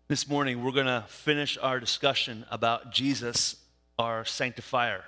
This morning, we're going to finish our discussion about Jesus, our sanctifier.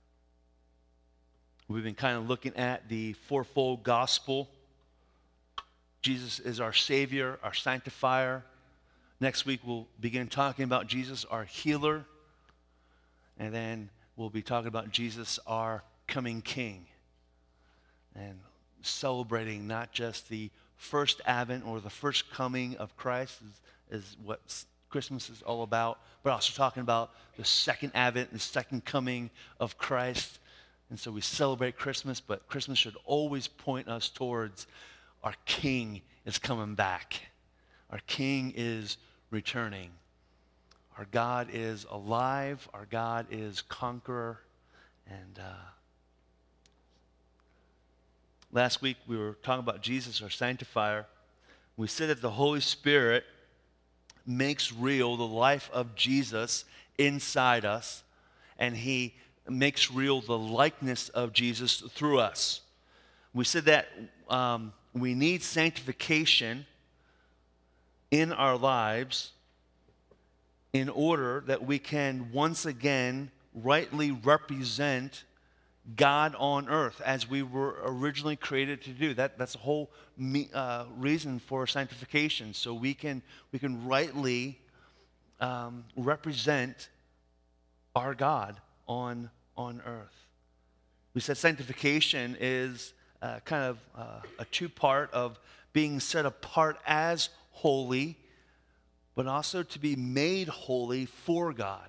We've been kind of looking at the fourfold gospel. Jesus is our Savior, our sanctifier. Next week, we'll begin talking about Jesus, our healer. And then we'll be talking about Jesus, our coming King. And celebrating not just the first advent or the first coming of Christ is what Christmas is all about, but also talking about the second advent, the second coming of Christ. And so we celebrate Christmas, but Christmas should always point us towards our King is coming back. Our King is returning. Our God is alive. Our God is conqueror. And last week we were talking about Jesus, our sanctifier. We said that the Holy Spirit makes real the life of Jesus inside us, and he makes real the likeness of Jesus through us. We said that we need sanctification in our lives in order that we can once again rightly represent God on earth as we were originally created to do. That's the whole reason for sanctification, so we can rightly represent our God on earth. We said sanctification is kind of a two-part of being set apart as holy, but also to be made holy for God.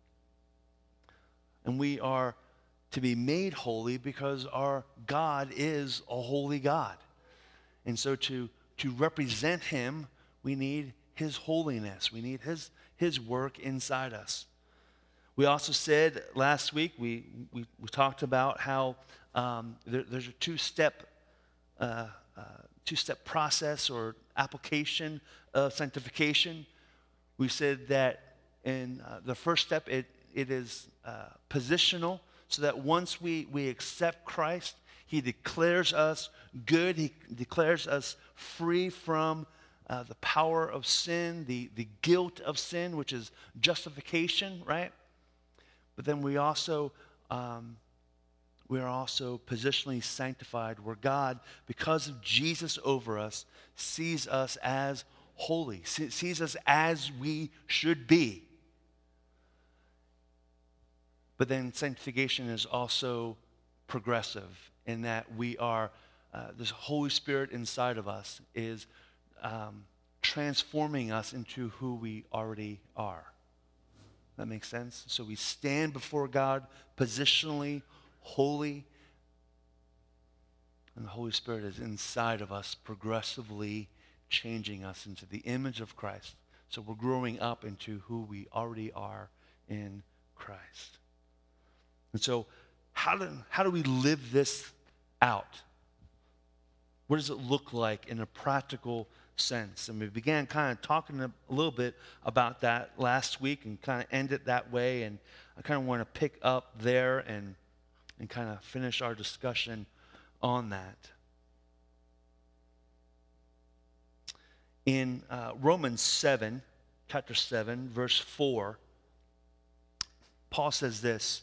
And we are to be made holy because our God is a holy God. And so to represent him, we need his holiness. We need his work inside us. We also said last week, we talked about how there's a two-step process or application of sanctification. We said that in the first step, it is positional, so that once we accept Christ, he declares us good. He declares us free from the power of sin, the guilt of sin, which is justification, right? But then we are also positionally sanctified, where God, because of Jesus over us, sees us as holy, sees us as we should be. But then sanctification is also progressive in that we are, this Holy Spirit inside of us is transforming us into who we already are. That makes sense? So we stand before God positionally holy, and the Holy Spirit is inside of us, progressively changing us into the image of Christ. So we're growing up into who we already are in Christ. And so how do we live this out? What does it look like in a practical sense? And we began kind of talking a little bit about that last week and kind of end it that way. And I kind of want to pick up there and kind of finish our discussion on that. In Romans 7, chapter 7, verse 4, Paul says this.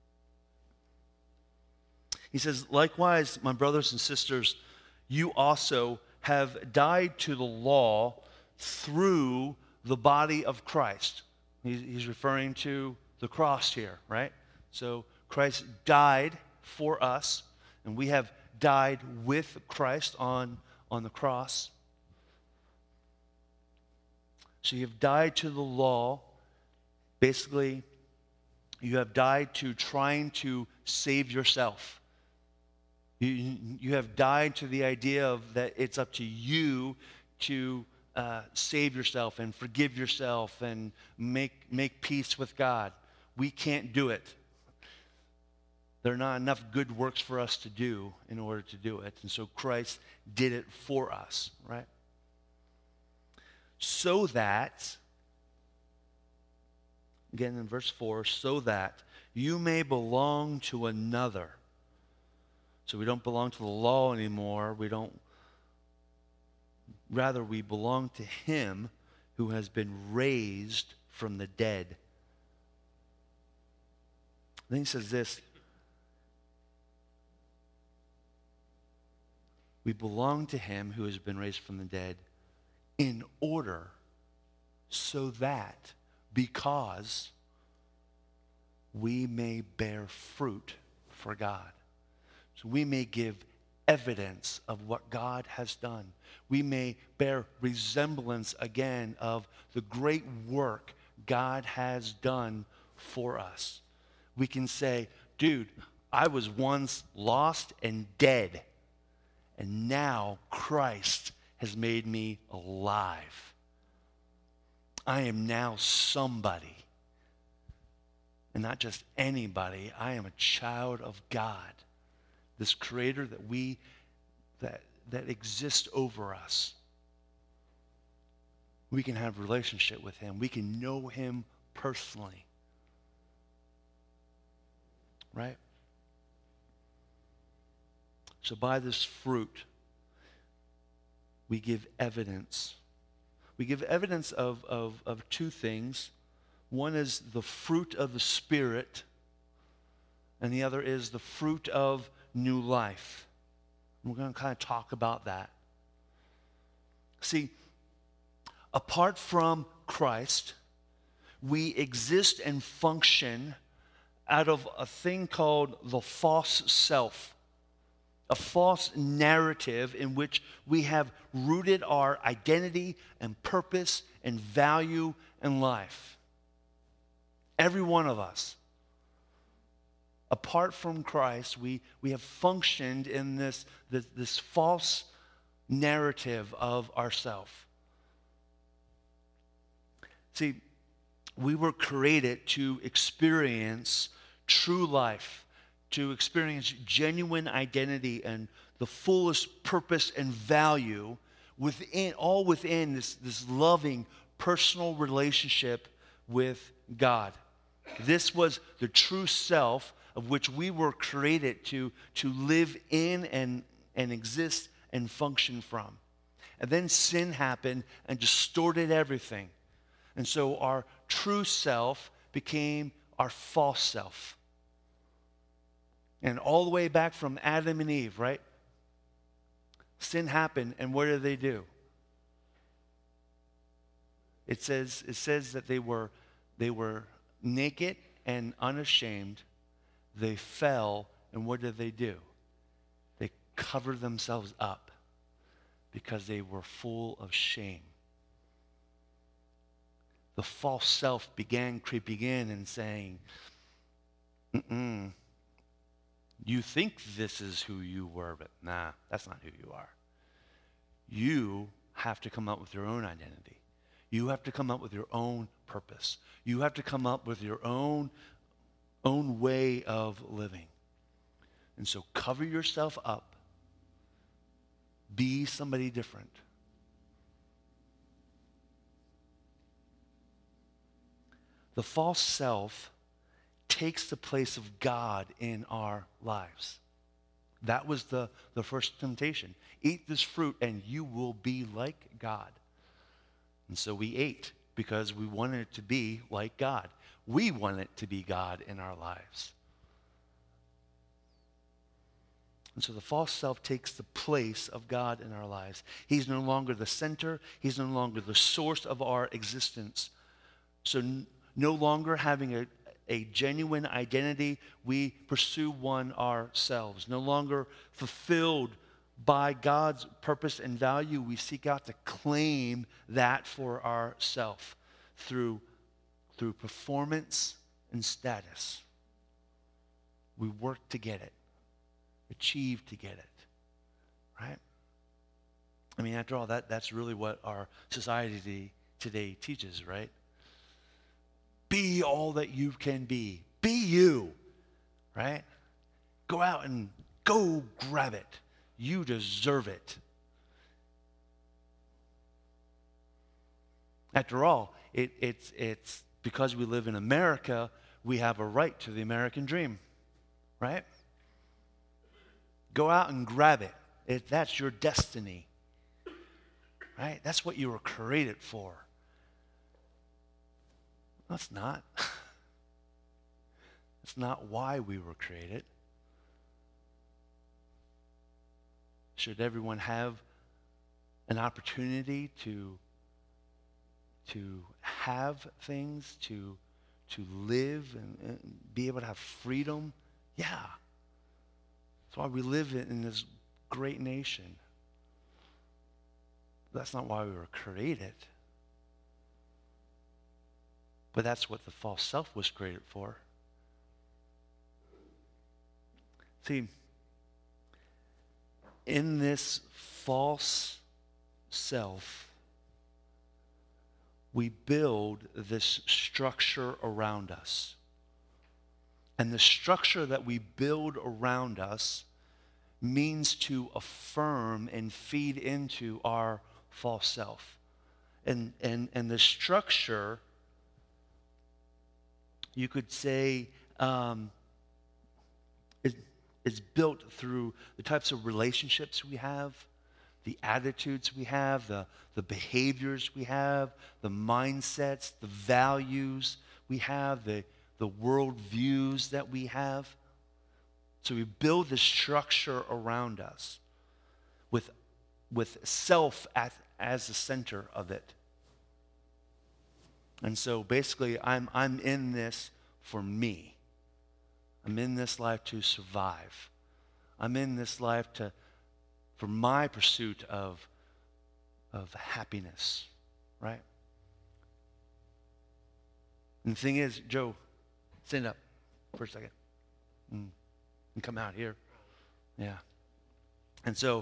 He says, "Likewise, my brothers and sisters, you also have died to the law through the body of Christ." He's referring to the cross here, right? So Christ died for us, and we have died with Christ on the cross. So you have died to the law. Basically, you have died to trying to save yourself. You have died to the idea of that it's up to you to save yourself and forgive yourself and make peace with God. We can't do it. There are not enough good works for us to do in order to do it. And so Christ did it for us, right? So that, again in verse 4, so that you may belong to another. So we don't belong to the law anymore. Rather, we belong to him who has been raised from the dead. Then he says this, we belong to him who has been raised from the dead in order so that, because we may bear fruit for God. So we may give evidence of what God has done. We may bear resemblance again of the great work God has done for us. We can say, dude, I was once lost and dead, and now Christ has made me alive. I am now somebody. And not just anybody. I am a child of God. This creator that exists over us. We can have a relationship with him. We can know him personally. Right? So by this fruit, we give evidence. We give evidence of two things. One is the fruit of the Spirit, and the other is the fruit of new life. We're going to kind of talk about that. See, apart from Christ, we exist and function out of a thing called the false self, a false narrative in which we have rooted our identity and purpose and value in life. Every one of us. Apart from Christ, we have functioned in this false narrative of ourselves. See, we were created to experience true life, to experience genuine identity and the fullest purpose and value within this loving, personal relationship with God. This was the true self of which we were created to live in and exist and function from. And then sin happened and distorted everything. And so our true self became our false self. And all the way back from Adam and Eve, right? Sin happened, and what did they do? It says that they were naked and unashamed. They fell, and what did they do? They covered themselves up because they were full of shame. The false self began creeping in and saying, you think this is who you were, but nah, that's not who you are. You have to come up with your own identity. You have to come up with your own purpose. You have to come up with your own way of living. And so cover yourself up. Be somebody different. The false self takes the place of God in our lives. That was the first temptation. Eat this fruit and you will be like God. And so we ate because we wanted it to be like God. We want it to be God in our lives. And so the false self takes the place of God in our lives. He's no longer the center. He's no longer the source of our existence. So no longer having a genuine identity, we pursue one ourselves. No longer fulfilled by God's purpose and value, we seek out to claim that for ourselves through performance and status. We work to get it, achieve to get it, right? I mean, after all, that's really what our society today teaches, right? Be all that you can be. Be you, right? Go out and go grab it. You deserve it. After all, it's because we live in America, we have a right to the American dream, right? Go out and grab it. That's your destiny, right? That's what you were created for. That's not. That's not why we were created. Should everyone have an opportunity to have things, to live and be able to have freedom? Yeah. That's why we live in this great nation. That's not why we were created. But that's what the false self was created for. See, in this false self, we build this structure around us. And the structure that we build around us means to affirm and feed into our false self. And the structure, you could say, is built through the types of relationships we have, the attitudes we have, the behaviors we have, the mindsets, the values we have, the worldviews that we have. So we build this structure around us with self as the center of it. And so basically, I'm in this for me. I'm in this life to survive. I'm in this life for my pursuit of happiness, right? And the thing is, Joe, stand up for a second. And come out here. Yeah. And so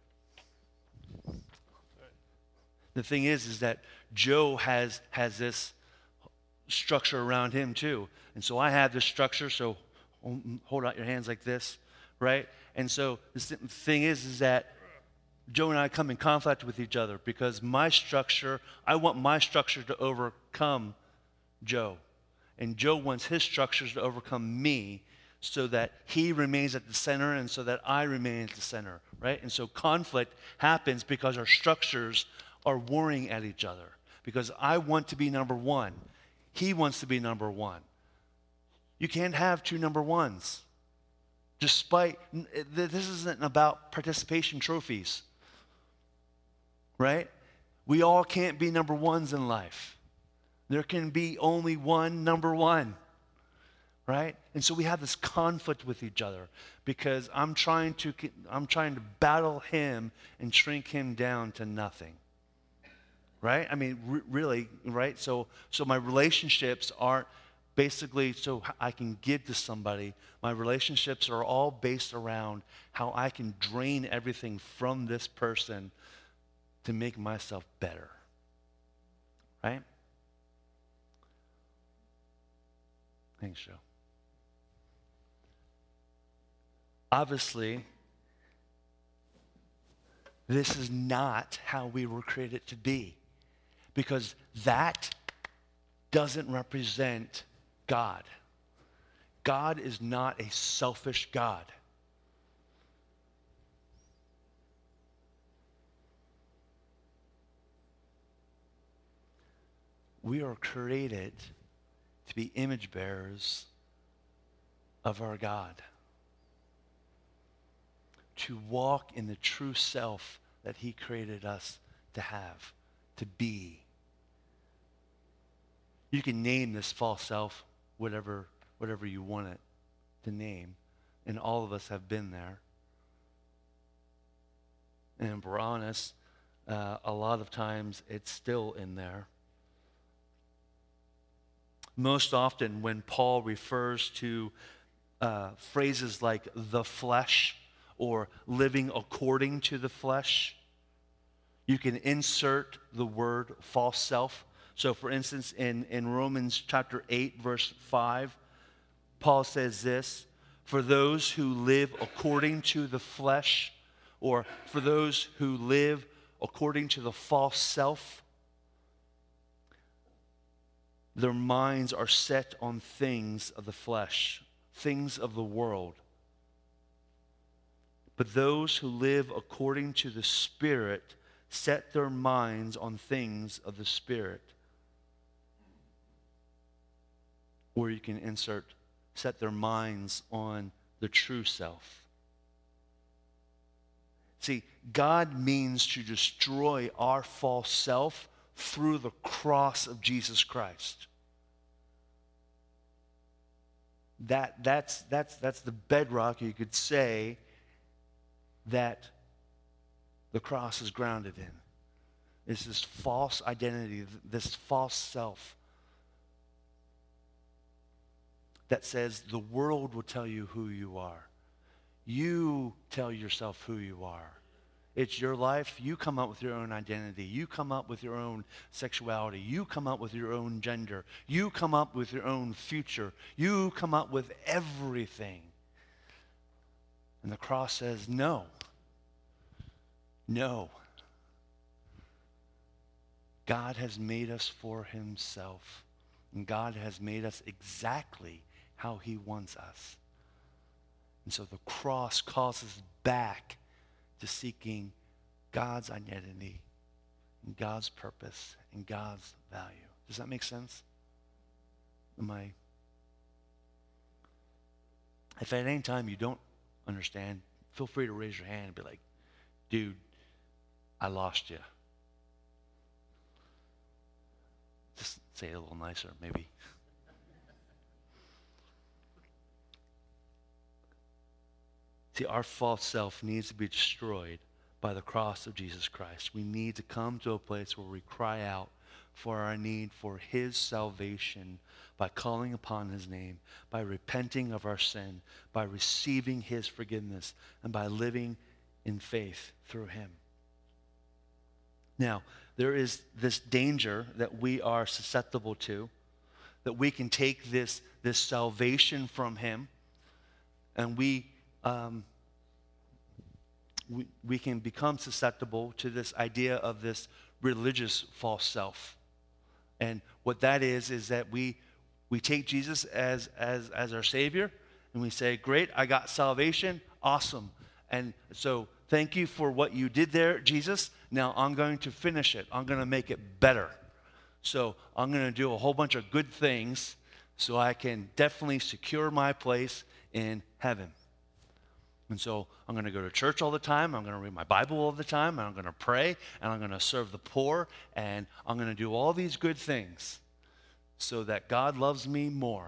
the thing is that Joe has this structure around him too. And so I have this structure, so hold out your hands like this, right? And so the thing is that Joe and I come in conflict with each other because I want my structure to overcome Joe. And Joe wants his structures to overcome me so that he remains at the center and so that I remain at the center, right? And so conflict happens because our structures are warring at each other. Because I want to be number one. He wants to be number one. You can't have two number ones. This isn't about participation trophies, right? We all can't be number ones in life. There can be only one number one, right? And so we have this conflict with each other because I'm trying to battle him and shrink him down to nothing, right? I mean, really, right? So my relationships aren't basically so I can give to somebody. My relationships are all based around how I can drain everything from this person to make myself better, right? Thanks, Joe. Obviously, this is not how we were created to be, because that doesn't represent God. God is not a selfish God. We are created to be image bearers of our God, to walk in the true self that he created us to have, to be. You can name this false self whatever you want it to name, and all of us have been there. And if we're honest, a lot of times it's still in there. Most often when Paul refers to phrases like the flesh or living according to the flesh, you can insert the word false self. So for instance, in Romans chapter 8, verse 5, Paul says this: for those who live according to the flesh, or for those who live according to the false self, their minds are set on things of the flesh, things of the world. But those who live according to the Spirit set their minds on things of the Spirit. or you can insert, set their minds on the true self. See, God means to destroy our false self through the cross of Jesus Christ. That's the bedrock, you could say, that the cross is grounded in. It's this false identity, this false self that says the world will tell you who you are. You tell yourself who you are. It's your life. You come up with your own identity. You come up with your own sexuality. You come up with your own gender. You come up with your own future. You come up with everything. And the cross says, no. No. God has made us for himself. And God has made us exactly how he wants us. And so the cross calls us back to seeking God's identity and God's purpose and God's value. Does that make sense? If at any time you don't understand, feel free to raise your hand and be like, dude, I lost you. Just say it a little nicer, maybe. See, our false self needs to be destroyed by the cross of Jesus Christ. We need to come to a place where we cry out for our need for his salvation by calling upon his name, by repenting of our sin, by receiving his forgiveness, and by living in faith through him. Now, there is this danger that we are susceptible to, that we can take this salvation from him, and we can become susceptible to this idea of this religious false self. And what that is that we take Jesus as our Savior, and we say, great, I got salvation, awesome. And so thank you for what you did there, Jesus. Now I'm going to finish it. I'm going to make it better. So I'm going to do a whole bunch of good things so I can definitely secure my place in heaven. And so I'm going to go to church all the time. I'm going to read my Bible all the time. And I'm going to pray. And I'm going to serve the poor. And I'm going to do all these good things so that God loves me more.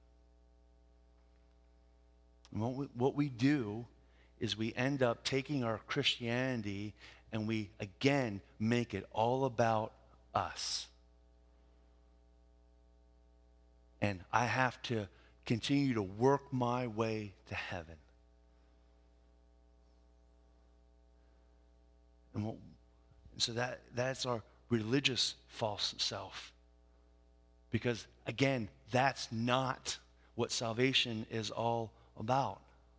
And what we do is we end up taking our Christianity and we, again, make it all about us. And I have to continue to work my way to heaven. And so that's our religious false self. Because, again, that's not what salvation is all about.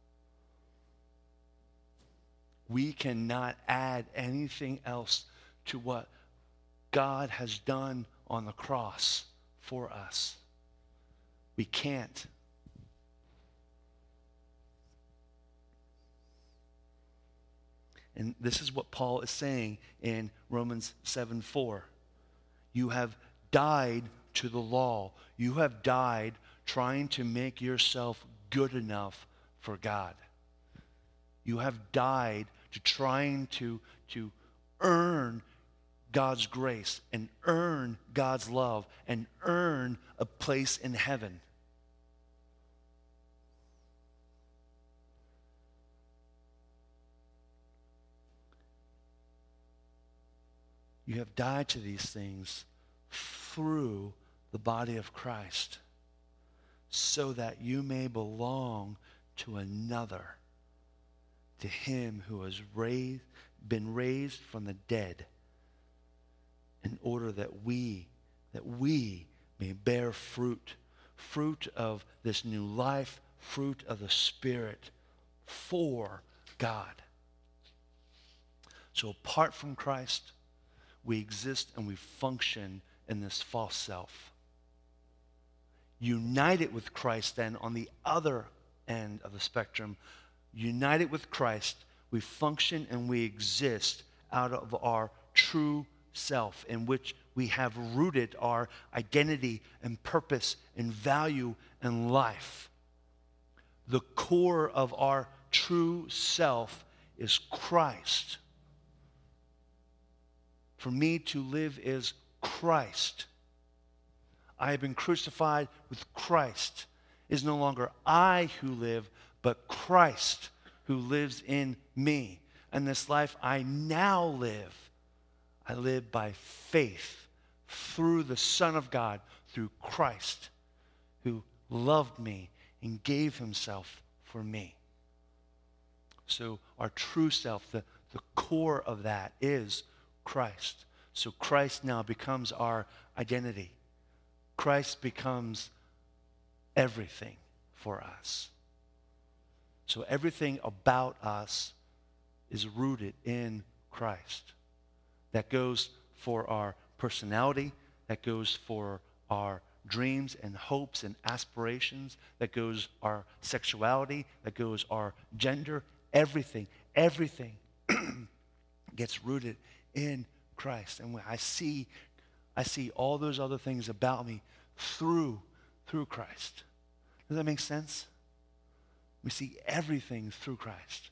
We cannot add anything else to what God has done on the cross for us. We can't. And this is what Paul is saying in Romans 7:4. You have died to the law. You have died trying to make yourself good enough for God. You have died to trying to earn God's grace and earn God's love and earn a place in heaven. You have died to these things through the body of Christ so that you may belong to another, to him who has been raised from the dead, in order that we may bear fruit of this new life, fruit of the Spirit for God. So apart from Christ, we exist and we function in this false self. United with Christ, then, on the other end of the spectrum, united with Christ, we function and we exist out of our true self, in which we have rooted our identity and purpose and value and life. The core of our true self is Christ. For me to live is Christ. I have been crucified with Christ. It is no longer I who live, but Christ who lives in me. And this life I now live, I live by faith through the Son of God, through Christ, who loved me and gave himself for me. So our true self, the core of that is Christ. So Christ now becomes our identity. Christ becomes everything for us. So everything about us is rooted in Christ. That goes for our personality, that goes for our dreams and hopes and aspirations, that goes our sexuality, that goes our gender, everything gets rooted in Christ. And when I see all those other things about me through Christ. Does that make sense? We see everything through Christ.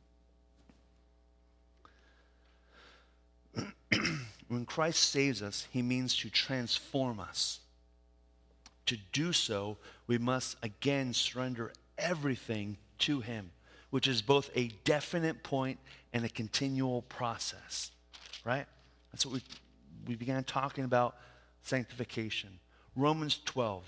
When Christ saves us, he means to transform us. To do so, we must again surrender everything to him, which is both a definite point and a continual process, right? That's what we began talking about, sanctification. Romans 12.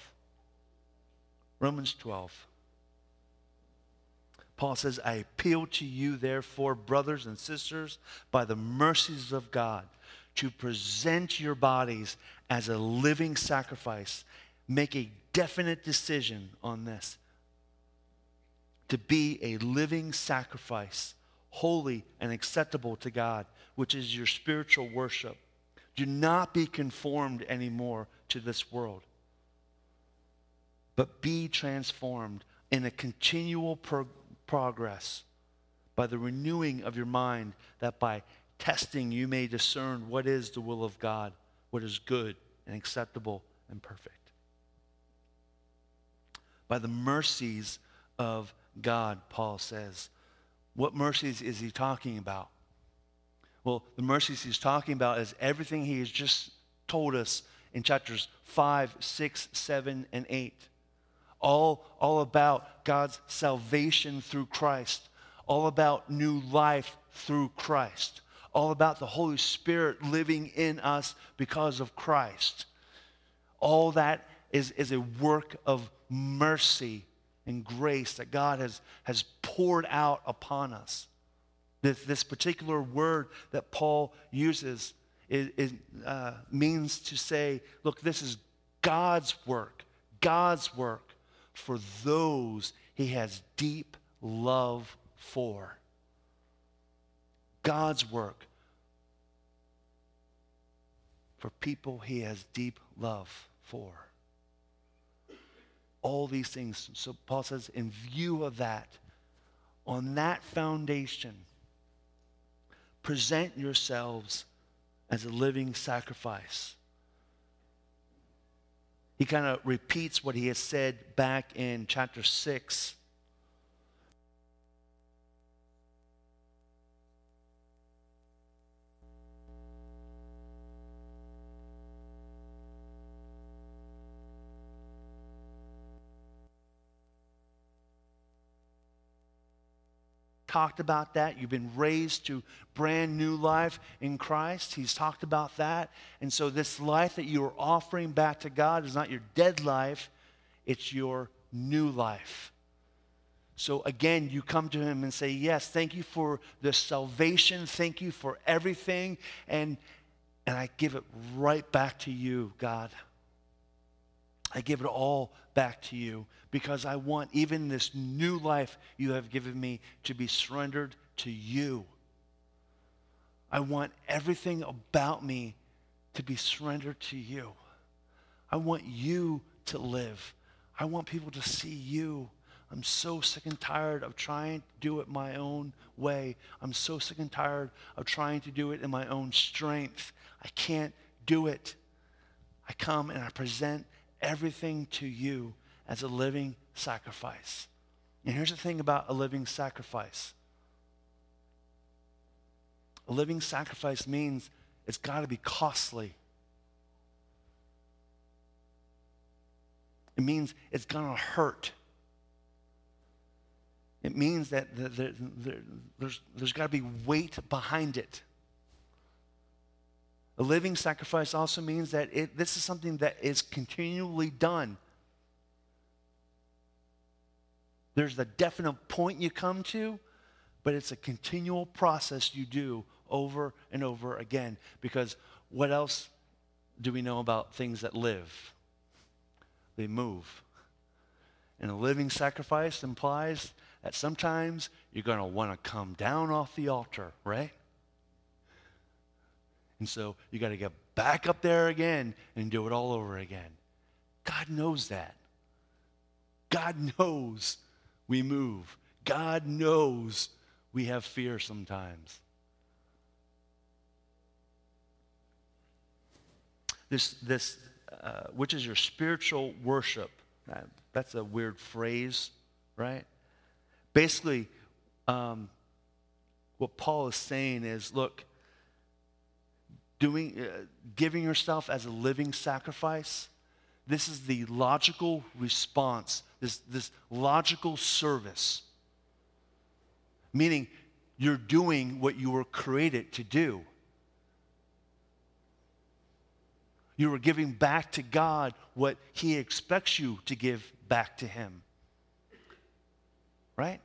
Paul says, I appeal to you, therefore, brothers and sisters, by the mercies of God, to present your bodies as a living sacrifice. Make a definite decision on this. To be a living sacrifice, holy and acceptable to God, which is your spiritual worship. Do not be conformed anymore to this world, but be transformed in a continual progress by the renewing of your mind, that by testing you may discern what is the will of God, what is good and acceptable and perfect. By the mercies of God, Paul says. What mercies is he talking about? Well, the mercies he's talking about is everything he has just told us in chapters 5, 6, 7, and 8. All about God's salvation through Christ. All about new life through Christ. All about the Holy Spirit living in us because of Christ. All that is a work of mercy and grace that God has poured out upon us. This particular word that Paul uses means to say, look, this is God's work for those he has deep love for. God's work for people he has deep love for. All these things. So Paul says, in view of that, on that foundation, present yourselves as a living sacrifice. He kind of repeats what he has said back in chapter 6. Talked about that. You've been raised to brand new life in Christ. He's talked about that. And so this life that you are offering back to God is not your dead life, it's your new life. So again, you come to him and say, yes, thank you for the salvation. Thank you for everything. And I give it right back to you, God. I give it all back to you because I want even this new life you have given me to be surrendered to you. I want everything about me to be surrendered to you. I want you to live. I want people to see you. I'm so sick and tired of trying to do it my own way. I'm so sick and tired of trying to do it in my own strength. I can't do it. I come and I present everything to you as a living sacrifice. And here's the thing about a living sacrifice. A living sacrifice means it's got to be costly. It means it's going to hurt. It means that there's got to be weight behind it. A living sacrifice also means that this is something that is continually done. There's a definite point you come to, but it's a continual process you do over and over again. Because what else do we know about things that live? They move. And a living sacrifice implies that sometimes you're going to want to come down off the altar, right? And so you got to get back up there again and do it all over again. God knows that. God knows we move. God knows we have fear sometimes. This which is your spiritual worship. That's a weird phrase, right? Basically, what Paul is saying is, look, giving yourself as a living sacrifice, this is the logical response, this logical service. Meaning, you're doing what you were created to do. You are giving back to God what He expects you to give back to Him. Right?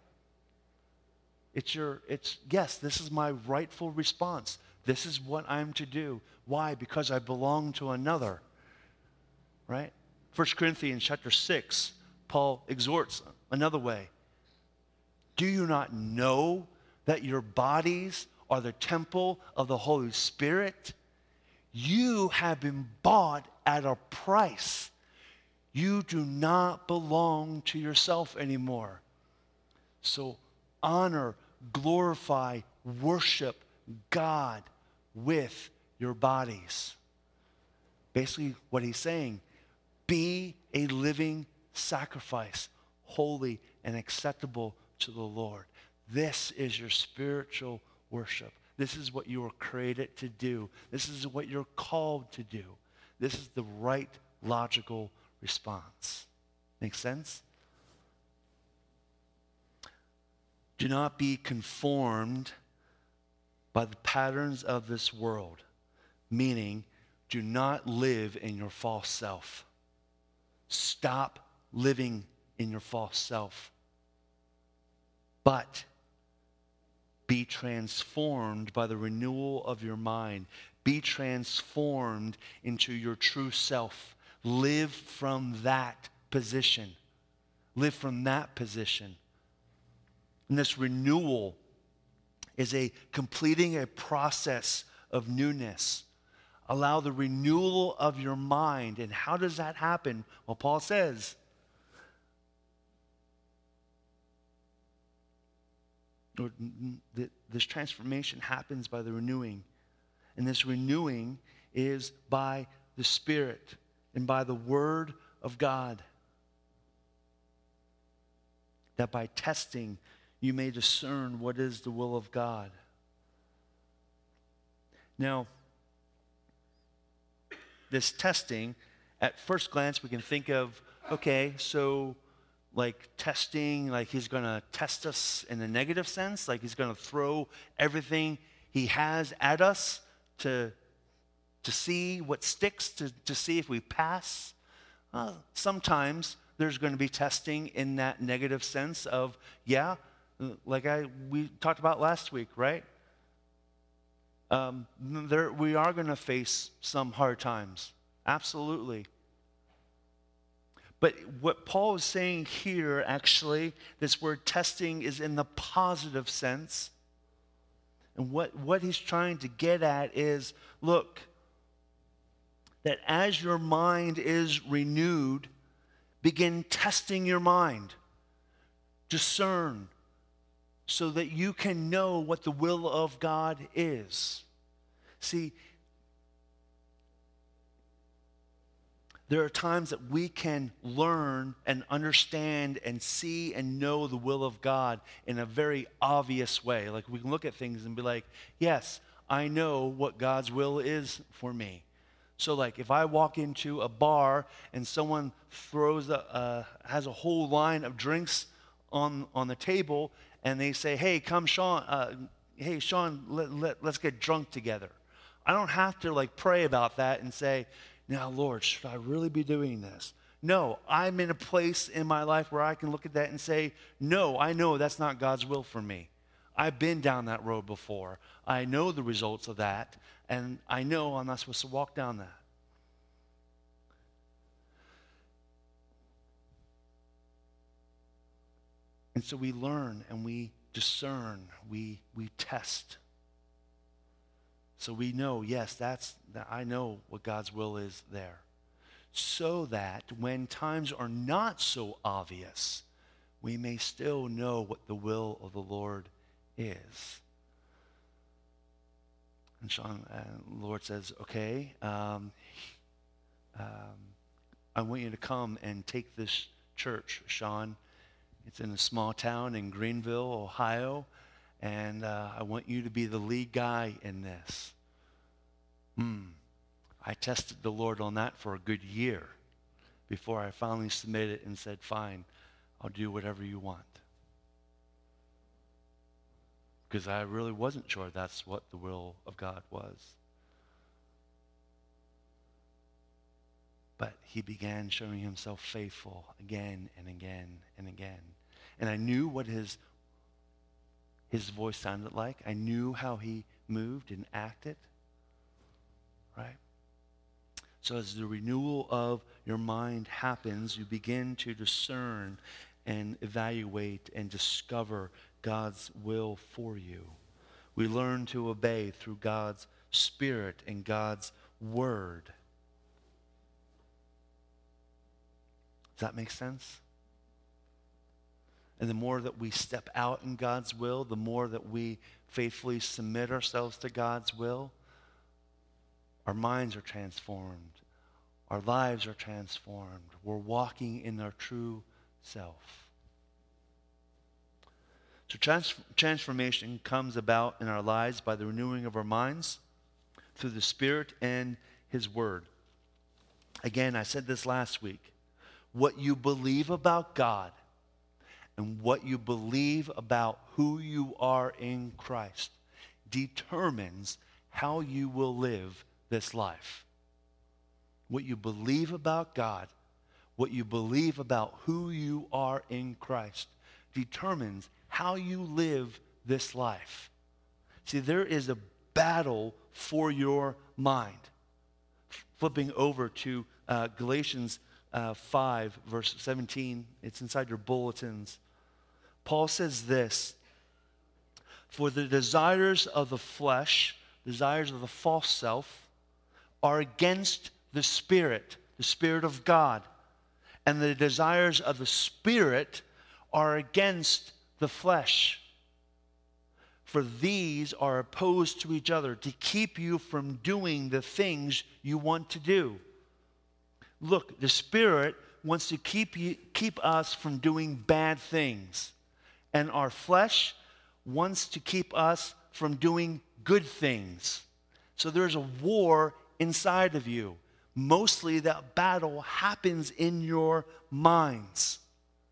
Yes, this is my rightful response. This is what I'm to do. Why? Because I belong to another. Right? 1 Corinthians chapter 6, Paul exhorts another way. Do you not know that your bodies are the temple of the Holy Spirit? You have been bought at a price. You do not belong to yourself anymore. So honor, glorify, worship God with your bodies. Basically what he's saying, be a living sacrifice, holy and acceptable to the Lord. This is your spiritual worship. This is what you were created to do. This is what you're called to do. This is the right logical response. Make sense? Do not be conformed by the patterns of this world, meaning do not live in your false self. Stop living in your false self. But be transformed by the renewal of your mind. Be transformed into your true self. Live from that position. Live from that position. And this renewal is completing a process of newness. Allow the renewal of your mind. And how does that happen? Well, Paul says, this transformation happens by the renewing. And this renewing is by the Spirit and by the Word of God. That by testing, you may discern what is the will of God. Now, this testing, at first glance, we can think of, okay, so like testing, like he's going to test us in a negative sense, like he's going to throw everything he has at us to see what sticks, to see if we pass. Sometimes there's going to be testing in that negative sense of, like we talked about last week, right? We are going to face some hard times, absolutely. But what Paul is saying here, actually, this word testing is in the positive sense. And what he's trying to get at is, look, that as your mind is renewed, begin testing your mind. Discern so that you can know what the will of God is. See, There are times that we can learn and understand and see and know the will of God in a very obvious way. Like we can look at things and be like, yes, I know what God's will is for me. So like if I walk into a bar and someone has a whole line of drinks on the table and they say, hey, come Sean, let's get drunk together. I don't have to like pray about that and say, now, Lord, should I really be doing this? No, I'm in a place in my life where I can look at that and say, no, I know that's not God's will for me. I've been down that road before. I know the results of that, and I know I'm not supposed to walk down that. And so we learn and we discern, we test. So we know, yes, I know what God's will is there. So that when times are not so obvious, we may still know what the will of the Lord is. And Sean, the Lord says, okay, I want you to come and take this church, Sean. It's in a small town in Greenville, Ohio. And I want you to be the lead guy in this. I tested the Lord on that for a good year before I finally submitted and said, fine, I'll do whatever you want. Because I really wasn't sure that's what the will of God was. But he began showing himself faithful again and again and again. And I knew what his voice sounded like. I knew how he moved and acted. Right? So as the renewal of your mind happens, you begin to discern and evaluate and discover God's will for you. We learn to obey through God's Spirit and God's Word. Does that make sense? And the more that we step out in God's will, the more that we faithfully submit ourselves to God's will, our minds are transformed. Our lives are transformed. We're walking in our true self. So transformation comes about in our lives by the renewing of our minds through the Spirit and His Word. Again, I said this last week. What you believe about God and what you believe about who you are in Christ determines how you will live this life. What you believe about God, what you believe about who you are in Christ determines how you live this life. See, there is a battle for your mind. Flipping over to Galatians 5, verse 17. It's inside your bulletins. Paul says this, for the desires of the flesh, desires of the false self, are against the Spirit of God. And the desires of the Spirit are against the flesh. For these are opposed to each other to keep you from doing the things you want to do. Look, the Spirit wants to keep us from doing bad things. And our flesh wants to keep us from doing good things. So there's a war inside of you. Mostly that battle happens in your minds.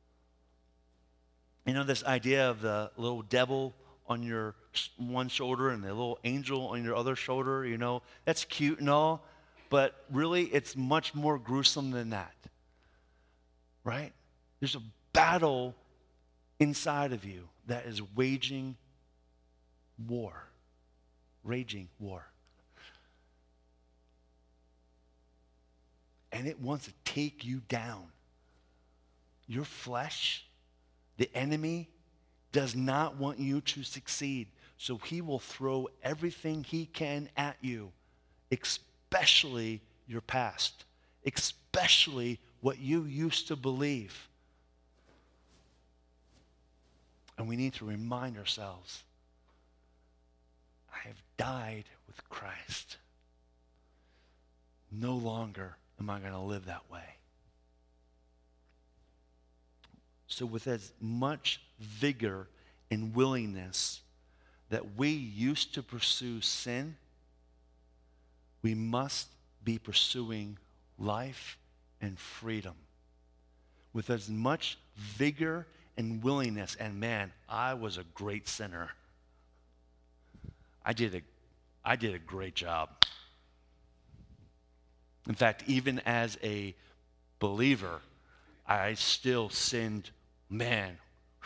You know this idea of the little devil on your one shoulder and the little angel on your other shoulder, you know, that's cute and all, but really it's much more gruesome than that. Right? There's a battle inside of you that is waging war. Raging war. And it wants to take you down. Your flesh, the enemy, does not want you to succeed. So he will throw everything he can at you, especially your past, especially what you used to believe. And we need to remind ourselves, I have died with Christ. No longer am I going to live that way? So with as much vigor and willingness that we used to pursue sin, we must be pursuing life and freedom. With as much vigor and willingness, and man, I was a great sinner. I did a great job. In fact, even as a believer, I still sinned, man.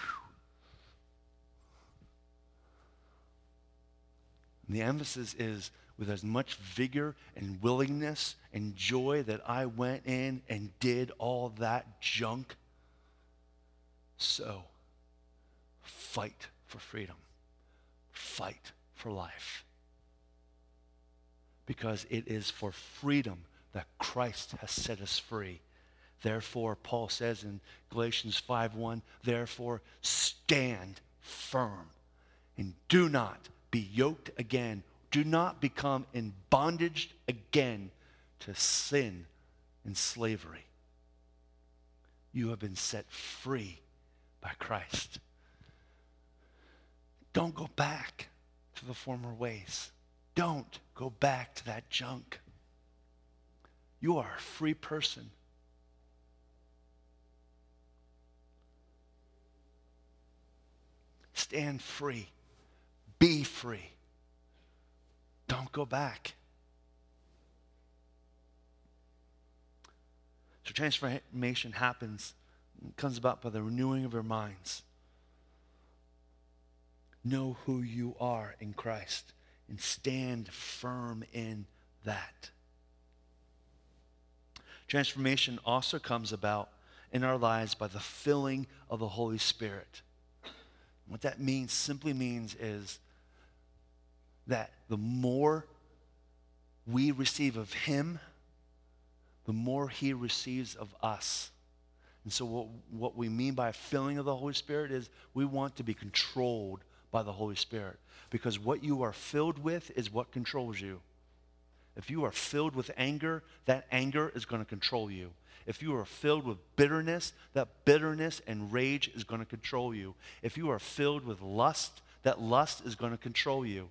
And the emphasis is with as much vigor and willingness and joy that I went in and did all that junk. So, fight for freedom. Fight for life. Because it is for freedom that Christ has set us free. Therefore, Paul says in Galatians 5:1, therefore stand firm and do not be yoked again. Do not become in bondage again to sin and slavery. You have been set free by Christ. Don't go back to the former ways. Don't go back to that junk. You are a free person. Stand free. Be free. Don't go back. So transformation happens, comes about by the renewing of our minds. Know who you are in Christ and stand firm in that. Transformation also comes about in our lives by the filling of the Holy Spirit. What that means, simply means, is that the more we receive of Him, the more He receives of us. And so what we mean by filling of the Holy Spirit is we want to be controlled by the Holy Spirit. Because what you are filled with is what controls you. If you are filled with anger, that anger is going to control you. If you are filled with bitterness, that bitterness and rage is going to control you. If you are filled with lust, that lust is going to control you.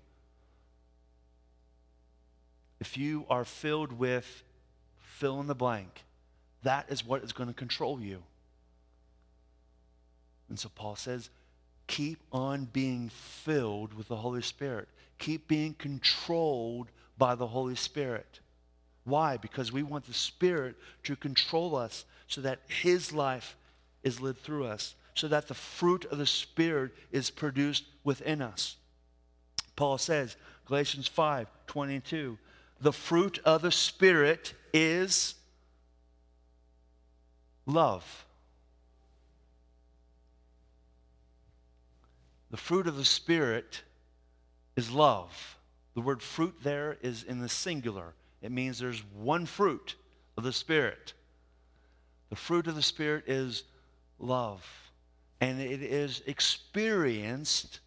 If you are filled with fill in the blank, that is what is going to control you. And so Paul says, keep on being filled with the Holy Spirit. Keep being controlled by the Holy Spirit. Why? Because we want the Spirit to control us so that His life is lived through us, so that the fruit of the Spirit is produced within us. Paul says, Galatians 5:22, the fruit of the Spirit is love. The fruit of the Spirit is love. The word fruit there is in the singular. It means there's one fruit of the Spirit. The fruit of the Spirit is love. And it is experienced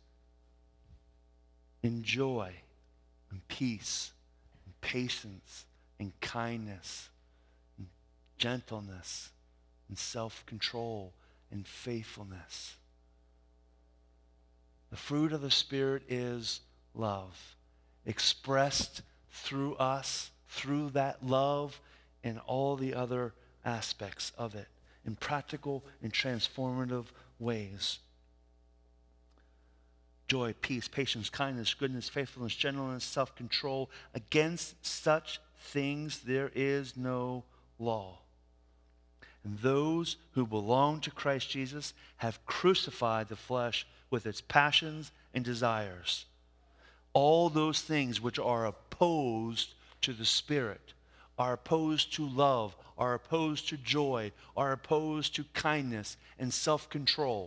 in joy and peace and patience and kindness and gentleness and self-control and faithfulness. The fruit of the Spirit is love, expressed through us, through that love, and all the other aspects of it in practical and transformative ways. Joy, peace, patience, kindness, goodness, faithfulness, gentleness, self-control. Against such things there is no law. And those who belong to Christ Jesus have crucified the flesh with its passions and desires. All those things which are opposed to the Spirit, are opposed to love, are opposed to joy, are opposed to kindness and self-control.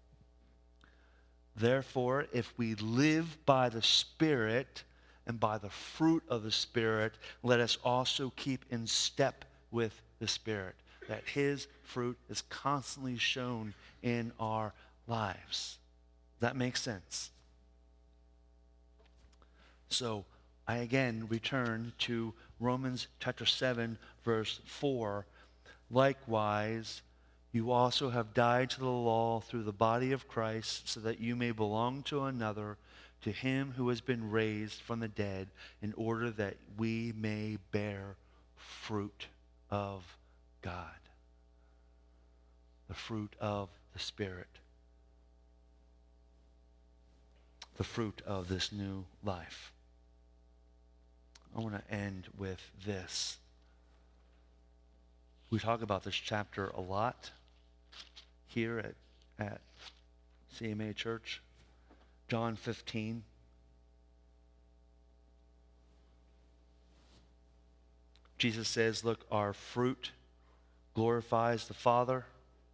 Therefore, if we live by the Spirit and by the fruit of the Spirit, let us also keep in step with the Spirit, that His fruit is constantly shown in our lives. Does that make sense? So, I again return to Romans chapter 7, verse 4. Likewise, you also have died to the law through the body of Christ, so that you may belong to another, to him who has been raised from the dead, in order that we may bear fruit of God. The fruit of the Spirit. The fruit of this new life. I want to end with this. We talk about this chapter a lot here at CMA Church. John 15. Jesus says, look, our fruit glorifies the Father.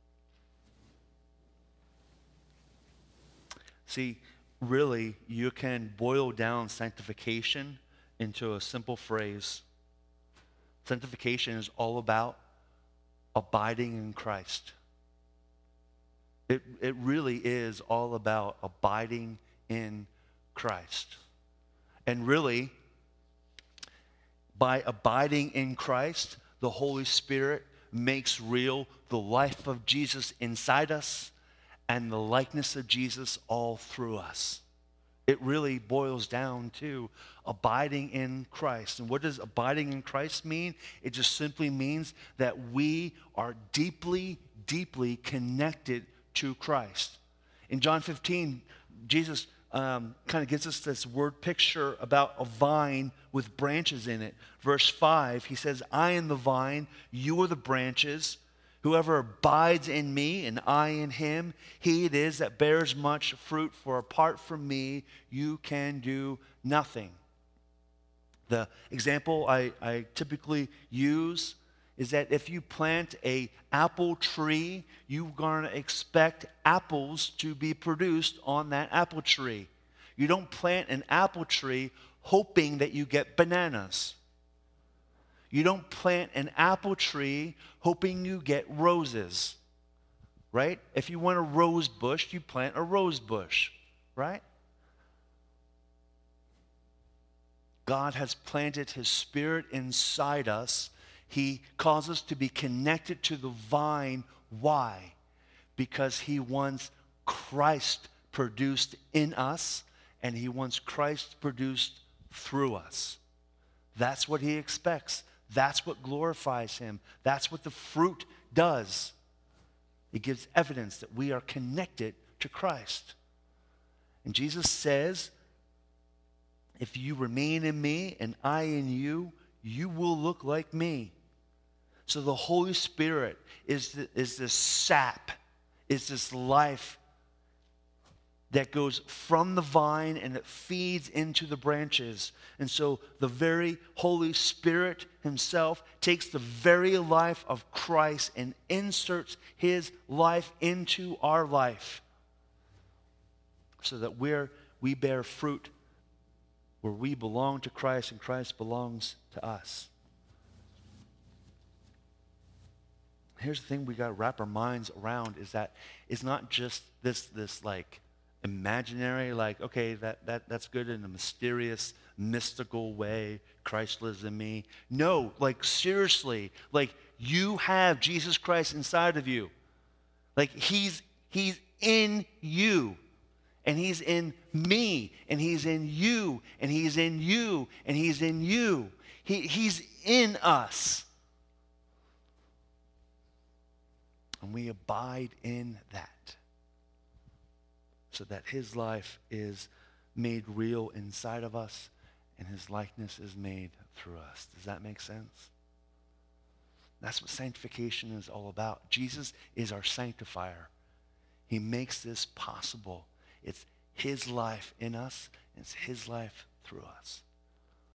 See, really, you can boil down sanctification into a simple phrase. Sanctification is all about abiding in Christ. It really is all about abiding in Christ. And really, by abiding in Christ, the Holy Spirit makes real the life of Jesus inside us and the likeness of Jesus all through us. It really boils down to abiding in Christ. And what does abiding in Christ mean? It just simply means that we are deeply, deeply connected to Christ. In John 15, Jesus kind of gives us this word picture about a vine with branches in it. Verse 5, he says, I am the vine, you are the branches. Whoever abides in me and I in him, he it is that bears much fruit, for apart from me, you can do nothing. The example I typically use is that if you plant an apple tree, you're going to expect apples to be produced on that apple tree. You don't plant an apple tree hoping that you get bananas. You don't plant an apple tree hoping you get roses, right? If you want a rose bush, you plant a rose bush, right? God has planted his Spirit inside us. He calls us to be connected to the vine. Why? Because he wants Christ produced in us, and he wants Christ produced through us. That's what he expects. That's what glorifies him. That's what the fruit does. It gives evidence that we are connected to Christ. And Jesus says, if you remain in me and I in you, you will look like me. So the Holy Spirit is this sap, is this life that goes from the vine and it feeds into the branches. And so the very Holy Spirit himself takes the very life of Christ and inserts his life into our life so that we bear fruit where we belong to Christ and Christ belongs to us. Here's the thing we got to wrap our minds around is that it's not just this like imaginary, like, okay, that's good in a mysterious, mystical way. Christ lives in me. No, like seriously, like you have Jesus Christ inside of you. Like he's in you. And he's in me. And he's in you. And he's in you. And he's in you. He's in us. And we abide in that. So that his life is made real inside of us and his likeness is made through us. Does that make sense? That's what sanctification is all about. Jesus is our sanctifier. He makes this possible. It's his life in us, and it's his life through us.